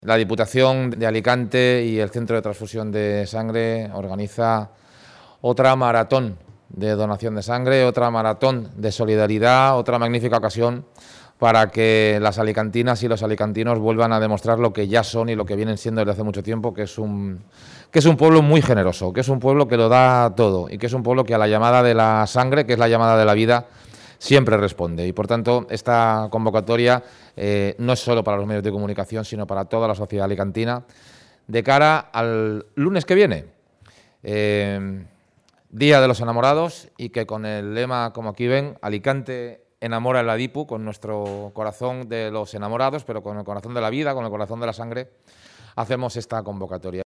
La Diputación de Alicante y el Centro de Transfusión de Sangre organiza otra maratón de donación de sangre, otra maratón de solidaridad, otra magnífica ocasión para que las alicantinas y los alicantinos vuelvan a demostrar lo que ya son y lo que vienen siendo desde hace mucho tiempo, que es un pueblo muy generoso, que es un pueblo que lo da todo y que es un pueblo que a la llamada de la sangre, que es la llamada de la vida, siempre responde. Y por tanto, esta convocatoria no es solo para los medios de comunicación, sino para toda la sociedad alicantina, de cara al lunes que viene, Día de los Enamorados, y que con el lema, como aquí ven, Alicante enamora el Adipu, con nuestro corazón de los enamorados, pero con el corazón de la vida, con el corazón de la sangre, hacemos esta convocatoria.